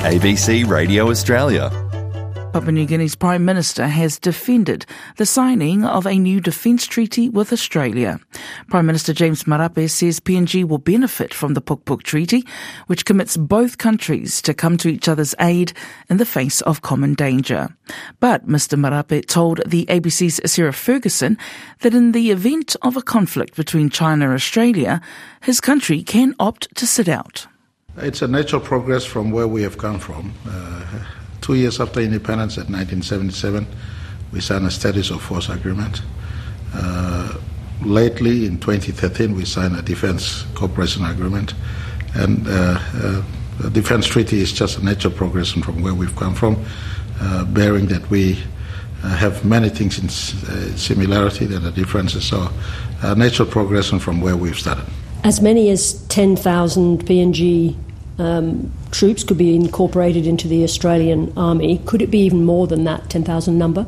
ABC Radio Australia. Papua New Guinea's Prime Minister has defended the signing of a new defence treaty with Australia. Prime Minister James Marape says PNG will benefit from the Puk Puk Treaty, which commits both countries to come to each other's aid in the face of common danger. But Mr Marape told the ABC's Sarah Ferguson that in the event of a conflict between China and Australia, his country can opt to sit out. It's a natural progress from where we have come from. 2 years after independence, at 1977, we signed a status of force agreement. Lately, in 2013, we signed a defense cooperation agreement. And the defense treaty is just a natural progression from where we've come from, bearing that we have many things in similarity than the differences. So a natural progression from where we've started. As many as 10,000 PNG troops could be incorporated into the Australian Army. Could it be even more than that 10,000 number?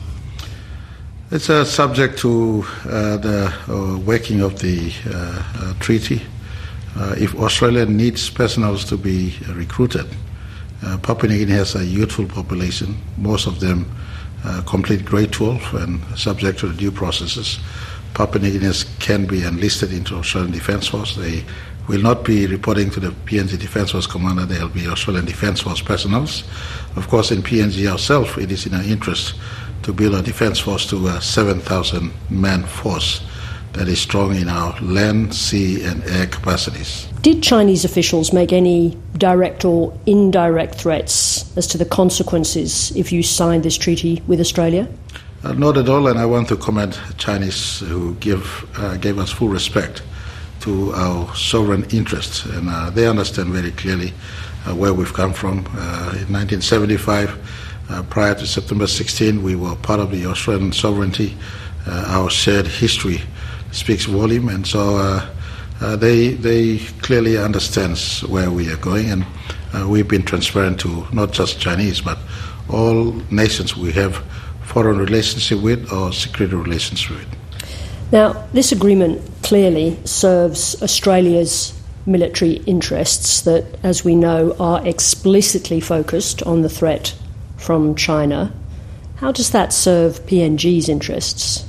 It's subject to the working of the treaty. If Australia needs personnel to be recruited, Papua New Guinea has a youthful population. Most of them complete grade 12 and subject to the due processes. Papua New Guineans can be enlisted into Australian Defence Force. They will not be reporting to the PNG Defence Force commander. They will be Australian Defence Force personnel. Of course, in PNG ourselves, it is in our interest to build a Defence Force to a 7,000-man force that is strong in our land, sea and air capacities. Did Chinese officials make any direct or indirect threats as to the consequences if you signed this treaty with Australia? Not at all, and I want to commend Chinese who gave us full respect to our sovereign interests, and they understand very clearly where we've come from. In 1975, prior to September 16, we were part of the Australian sovereignty. Our shared history speaks volume, and so they clearly understand where we are going, and we've been transparent to not just Chinese, but all nations we have foreign relationship with or security relations with. Now, this agreement clearly serves Australia's military interests that, as we know, are explicitly focused on the threat from China. How does that serve PNG's interests?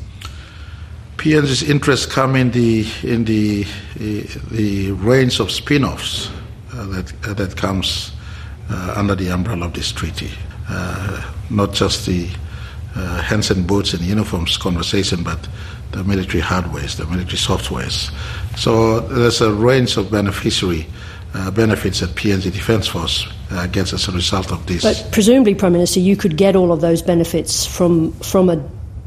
PNG's interests come in the range of spin-offs that comes under the umbrella of this treaty. Not just the hands and boots and uniforms conversation, but the military hardwares, the military softwares. So there's a range of beneficiary benefits that PNG Defence Force gets as a result of this. But presumably, Prime Minister, you could get all of those benefits from the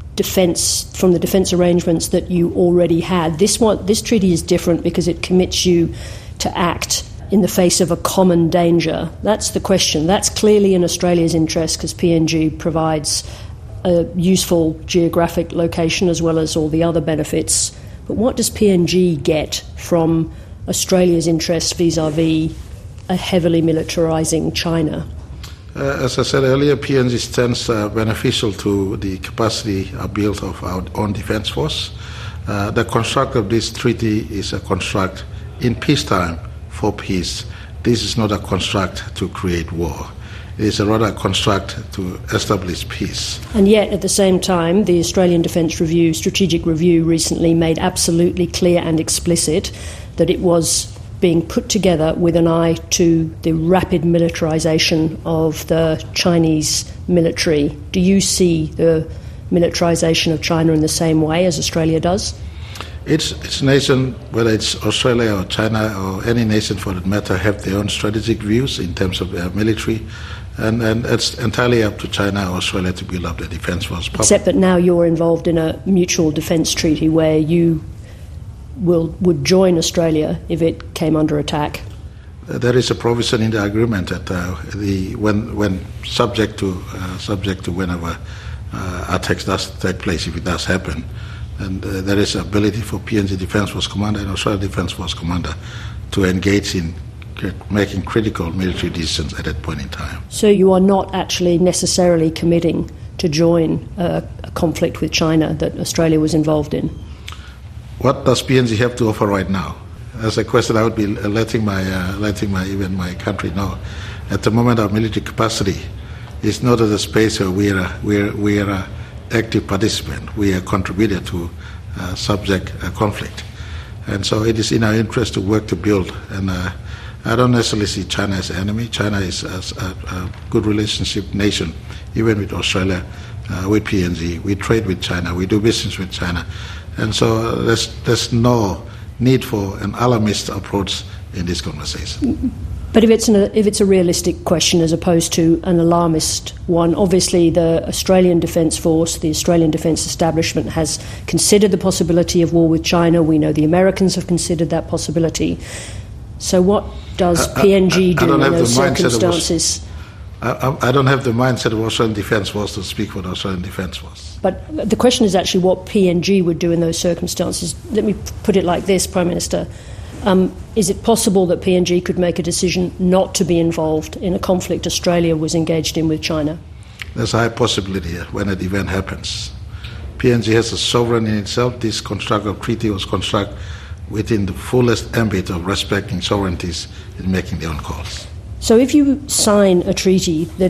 defence arrangements that you already had. This treaty is different because it commits you to act in the face of a common danger. That's the question. That's clearly in Australia's interest because PNG provides a useful geographic location as well as all the other benefits. But what does PNG get from Australia's interests vis-à-vis a heavily militarising China? As I said earlier, PNG stands beneficial to the capacity built of our own defence force. The construct of this treaty is a construct in peacetime for peace. This is not a construct to create war. It is a rather construct to establish peace. And yet, at the same time, the Australian Defence Review, Strategic Review, recently made absolutely clear and explicit that it was being put together with an eye to the rapid militarisation of the Chinese military. Do you see the militarisation of China in the same way as Australia does? Each nation, whether it's Australia or China or any nation for that matter, have their own strategic views in terms of their military. And it's entirely up to China or Australia to build up the defence force. Except that now you're involved in a mutual defence treaty where you would join Australia if it came under attack. There is a provision in the agreement that when subject to whenever attacks does take place, if it does happen, and there is ability for PNG Defence Force Commander and Australian Defence Force Commander to engage in making critical military decisions at that point in time. So you are not actually necessarily committing to join a conflict with China that Australia was involved in? What does PNG have to offer right now? as a question, I would be letting my country know. At the moment, our military capacity is not at a space where we are an active participant. We are contributor to subject conflict, and so it is in our interest to work to build. And I don't necessarily see China as an enemy. China is a good relationship nation, even with Australia, with PNG. We trade with China. We do business with China, and so there's no need for an alarmist approach in this conversation. But if it's a realistic question as opposed to an alarmist one, obviously the Australian Defence Force, the Australian Defence Establishment has considered the possibility of war with China. We know the Americans have considered that possibility. So what does PNG do in those circumstances? I don't have the mindset of Australian Defence Force to speak for the Australian Defence Force. But the question is actually what PNG would do in those circumstances. Let me put it like this, Prime Minister. Is it possible that PNG could make a decision not to be involved in a conflict Australia was engaged in with China? There's a high possibility when that event happens. PNG has a sovereign in itself. This construct of treaty was constructed within the fullest ambit of respecting sovereignties in making their own calls. So if you sign a treaty that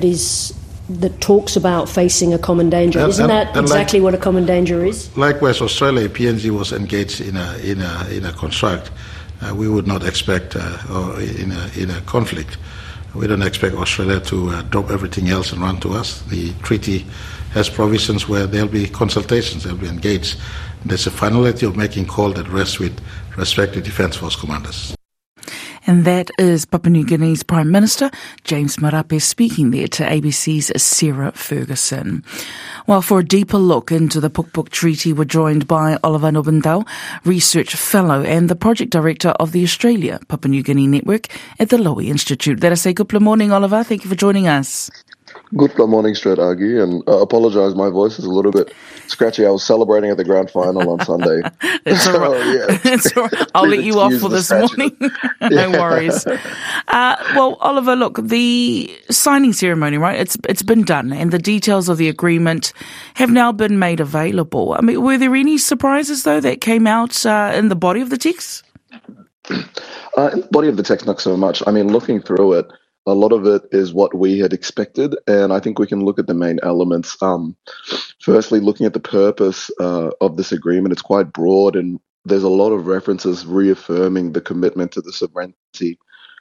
talks about facing a common danger, isn't that exactly what a common danger is? Likewise, Australia, PNG was engaged in a construct. We would not expect, or in a conflict, we don't expect Australia to drop everything else and run to us. The treaty has provisions where there'll be consultations, they'll be engaged. There's a finality of making call that rests with respective Defence Force commanders. And that is Papua New Guinea's Prime Minister, James Marape, speaking there to ABC's Sarah Ferguson. Well, for a deeper look into the Puk Puk Treaty, we're joined by Oliver Nobendal, Research Fellow and the Project Director of the Australia Papua New Guinea Network at the Lowy Institute. Let us say good morning, Oliver. Thank you for joining us. Good morning, Stuart Agi, and I apologise, my voice is a little bit scratchy. I was celebrating at the grand final on Sunday. It's all right. Yeah. It's all right. I'll let you off for this morning. No worries. Well, Oliver, look, the signing ceremony, right, it's been done, and the details of the agreement have now been made available. I mean, were there any surprises, though, that came out in the body of the text? In the body of the text, not so much. I mean, looking through it, a lot of it is what we had expected, and I think we can look at the main elements. Firstly, looking at the purpose of this agreement, it's quite broad, and there's a lot of references reaffirming the commitment to the sovereignty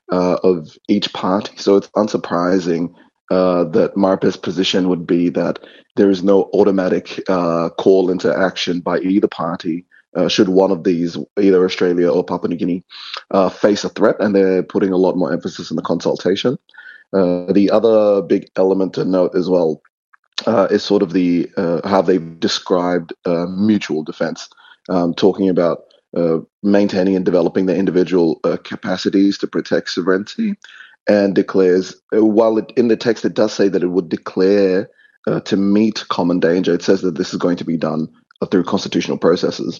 of each party. So it's unsurprising that Marape's position would be that there is no automatic call into action by either party should one of these, either Australia or Papua New Guinea, face a threat, and they're putting a lot more emphasis on the consultation. The other big element to note as well is sort of the how they've described mutual defence, talking about maintaining and developing their individual capacities to protect sovereignty, and declares, while in the text it does say that it would declare to meet common danger, it says that this is going to be done through constitutional processes.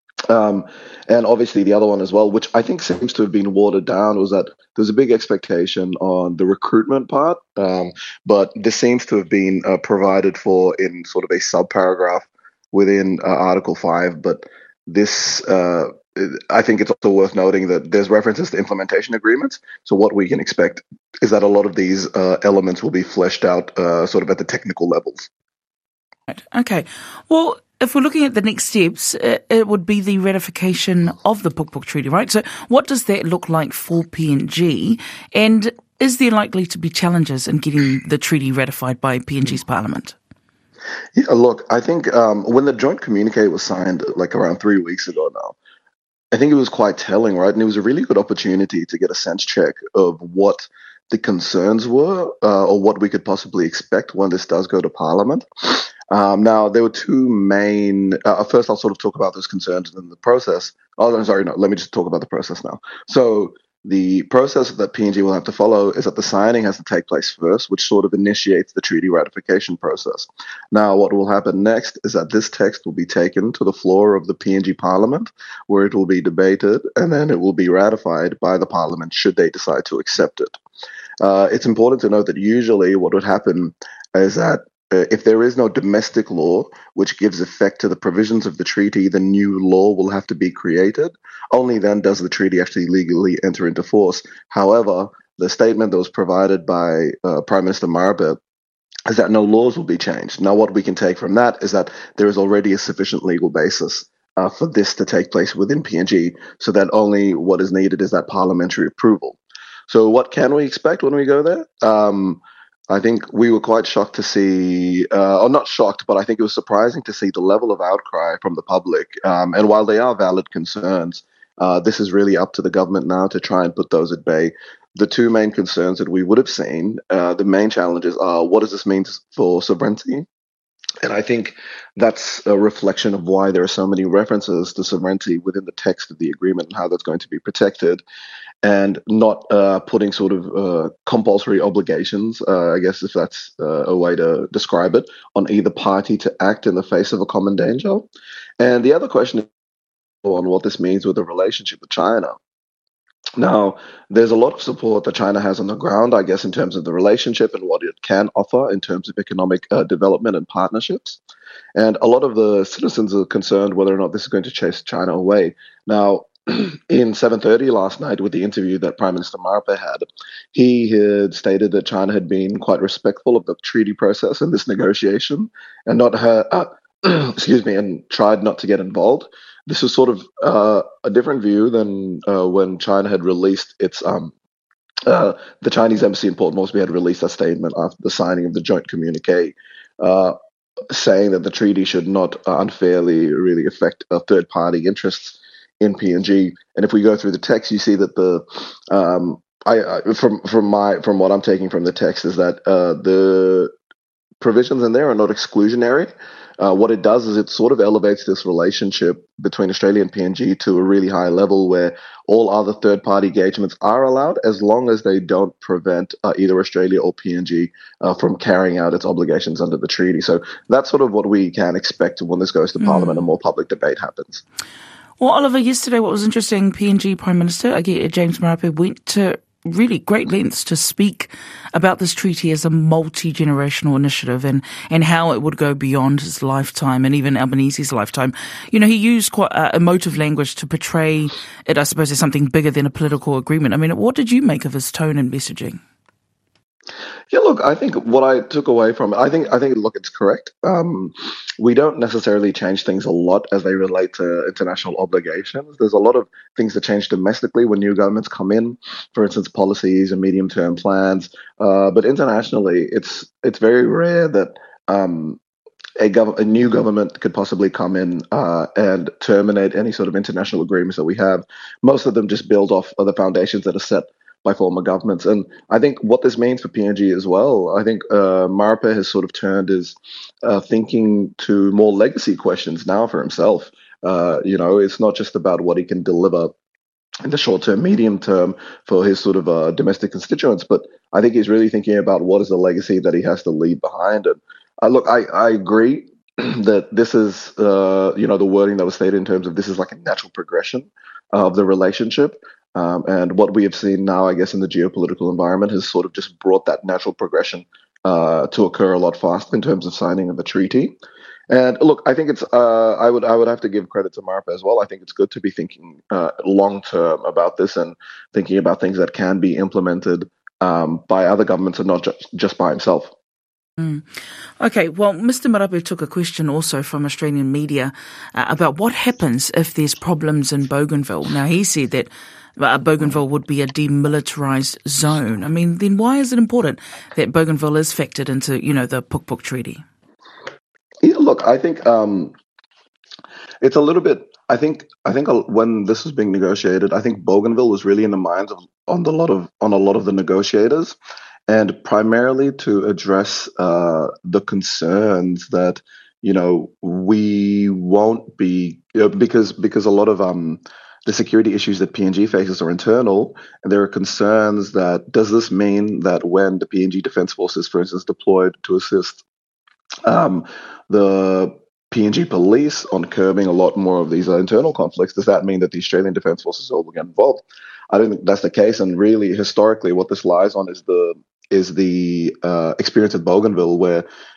And obviously the other one as well, which I think seems to have been watered down, was that there's a big expectation on the recruitment part, but this seems to have been provided for in sort of a sub-paragraph within Article 5. But this, I think it's also worth noting that there's references to implementation agreements. So what we can expect is that a lot of these elements will be fleshed out sort of at the technical levels. Right. Okay. Well, if we're looking at the next steps, it would be the ratification of the Puk Puk Treaty, right? So what does that look like for PNG? And is there likely to be challenges in getting the treaty ratified by PNG's parliament? Yeah, look, I think when the joint communique was signed, like around 3 weeks ago now, I think it was quite telling, right? And it was a really good opportunity to get a sense check of what the concerns were or what we could possibly expect when this does go to Parliament. Now, there were two main... first, I'll sort of talk about those concerns and then the process. Oh, I'm sorry, no, let me just talk about the process now. So the process that PNG will have to follow is that the signing has to take place first, which sort of initiates the treaty ratification process. Now, what will happen next is that this text will be taken to the floor of the PNG Parliament, where it will be debated, and then it will be ratified by the Parliament should they decide to accept it. It's important to note that usually what would happen is that if there is no domestic law which gives effect to the provisions of the treaty, the new law will have to be created. Only then does the treaty actually legally enter into force. However, the statement that was provided by Prime Minister Marape is that no laws will be changed. Now, what we can take from that is that there is already a sufficient legal basis for this to take place within PNG, so that only what is needed is that parliamentary approval. So what can we expect when we go there? I think we were quite shocked to see, or not shocked, but I think it was surprising to see the level of outcry from the public. And while they are valid concerns, this is really up to the government now to try and put those at bay. The two main concerns that we would have seen, the main challenges are, what does this mean for sovereignty? And I think that's a reflection of why there are so many references to sovereignty within the text of the agreement and how that's going to be protected, and not putting sort of compulsory obligations, I guess if that's a way to describe it, on either party to act in the face of a common danger. And the other question is on what this means with the relationship with China. Now, there's a lot of support that China has on the ground, I guess, in terms of the relationship and what it can offer in terms of economic development and partnerships. And a lot of the citizens are concerned whether or not this is going to chase China away. Now, in 7:30 last night, with the interview that Prime Minister Marape had, he had stated that China had been quite respectful of the treaty process and this negotiation, and and tried not to get involved. This was sort of a different view than when China had released its the Chinese embassy in Port Moresby had released a statement after the signing of the joint communique, saying that the treaty should not unfairly really affect third-party interests in PNG. And if we go through the text, you see that from what I'm taking from the text is that the provisions in there are not exclusionary. What it does is it sort of elevates this relationship between Australia and PNG to a really high level where all other third-party engagements are allowed as long as they don't prevent either Australia or PNG from carrying out its obligations under the treaty. So that's sort of what we can expect when this goes to Parliament and more public debate happens. Well, Oliver, yesterday what was interesting, PNG Prime Minister James Marape went to really great lengths to speak about this treaty as a multi-generational initiative and how it would go beyond his lifetime and even Albanese's lifetime. You know, he used quite emotive language to portray it, I suppose, as something bigger than a political agreement. I mean, what did you make of his tone and messaging? Yeah, look, I think what I took away from it, I think, look, it's correct. We don't necessarily change things a lot as they relate to international obligations. There's a lot of things that change domestically when new governments come in, for instance, policies and medium-term plans. But internationally, it's very rare that a new government could possibly come in and terminate any sort of international agreements that we have. Most of them just build off of the foundations that are set by former governments. And I think what this means for PNG as well, I think Marape has sort of turned his thinking to more legacy questions now for himself. It's not just about what he can deliver in the short term, medium term for his sort of domestic constituents, but I think he's really thinking about what is the legacy that he has to leave behind. And look, I agree that this is, the wording that was stated in terms of this is like a natural progression of the relationship. And what we have seen now, I guess, in the geopolitical environment has sort of just brought that natural progression to occur a lot faster in terms of signing of the treaty. And look, I think it's I would have to give credit to Marape as well. I think it's good to be thinking long term about this and thinking about things that can be implemented by other governments and not just by himself. Okay, well, Mr. Marape took a question also from Australian media about what happens if there's problems in Bougainville. Now, he said that Bougainville would be a demilitarised zone. I mean, then why is it important that Bougainville is factored into, the Puk Puk Treaty? Yeah, look, I think it's a little bit. I think when this was being negotiated, I think Bougainville was really in the minds on a lot of the negotiators, and primarily to address the concerns that we won't be because a lot of the security issues that PNG faces are internal, and there are concerns that does this mean that when the PNG Defence Forces, for instance, deployed to assist the PNG police on curbing a lot more of these internal conflicts, does that mean that the Australian Defence Forces will get involved? I don't think that's the case, and really, historically, what this lies on is the experience at Bougainville, where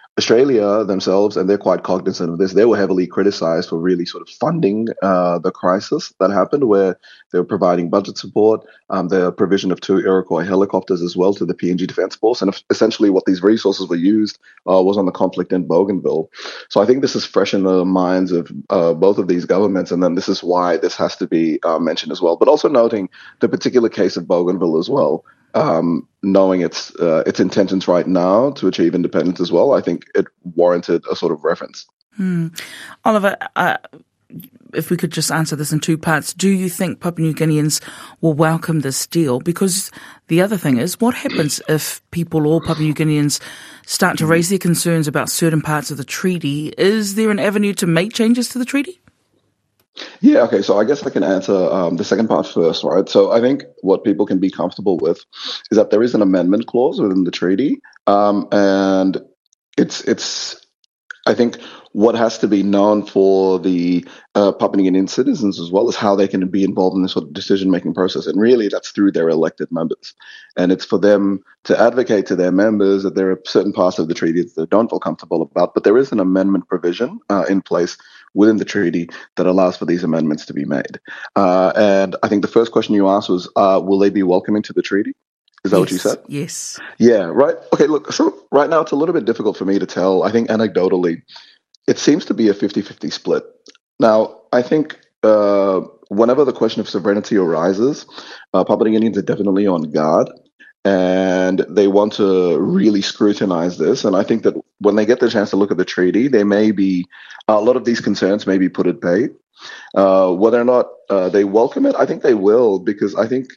Australia themselves, and they're quite cognizant of this, they were heavily criticized for really sort of funding the crisis that happened, where they were providing budget support, the provision of 2 Iroquois helicopters as well to the PNG Defence Force, and essentially what these resources were used was on the conflict in Bougainville. So I think this is fresh in the minds of both of these governments, and then this is why this has to be mentioned as well. But also noting the particular case of Bougainville as well. Knowing its intentions right now to achieve independence as well, I think it warranted a sort of reference. Oliver, if we could just answer this in 2 parts, do you think Papua New Guineans will welcome this deal? Because the other thing is, what happens if people or Papua New Guineans start to raise their concerns about certain parts of the treaty? Is there an avenue to make changes to the treaty? Yeah, okay, so I guess I can answer the second part first, right? So I think what people can be comfortable with is that there is an amendment clause within the treaty, and it's I think what has to be known for the Papua New Guinean citizens as well is how they can be involved in this sort of decision-making process. And really, that's through their elected members. And it's for them to advocate to their members that there are certain parts of the treaty that they don't feel comfortable about. But there is an amendment provision in place within the treaty that allows for these amendments to be made. And I think the first question you asked was, will they be welcoming to the treaty? Is that what you said? Yes. Yeah, right. Okay, look, so right now it's a little bit difficult for me to tell. I think anecdotally, it seems to be a 50-50 split. Now, I think whenever the question of sovereignty arises, Papua New Guineans are definitely on guard, and they want to really scrutinize this. And I think that when they get the chance to look at the treaty, they may be, a lot of these concerns may be put at bay. Whether or not they welcome it, I think they will, because I think,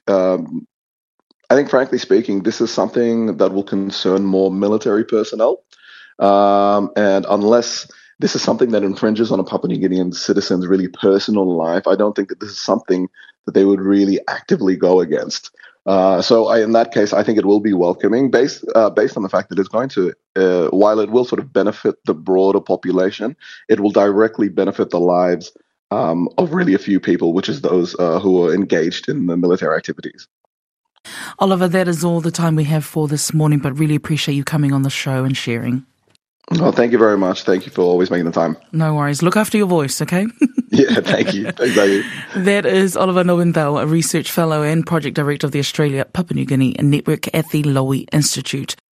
frankly speaking, this is something that will concern more military personnel. And unless this is something that infringes on a Papua New Guinean citizen's really personal life, I don't think that this is something that they would really actively go against. In that case, I think it will be welcoming, based on the fact that it's going to, while it will sort of benefit the broader population, it will directly benefit the lives of really a few people, which is those who are engaged in the military activities. Oliver, that is all the time we have for this morning, but really appreciate you coming on the show and sharing. Oh, thank you very much. Thank you for always making the time. No worries. Look after your voice, okay? Yeah, thank you. Exactly. That is Oliver Nobendal, a research fellow and project director of the Australia Papua New Guinea Network at the Lowy Institute.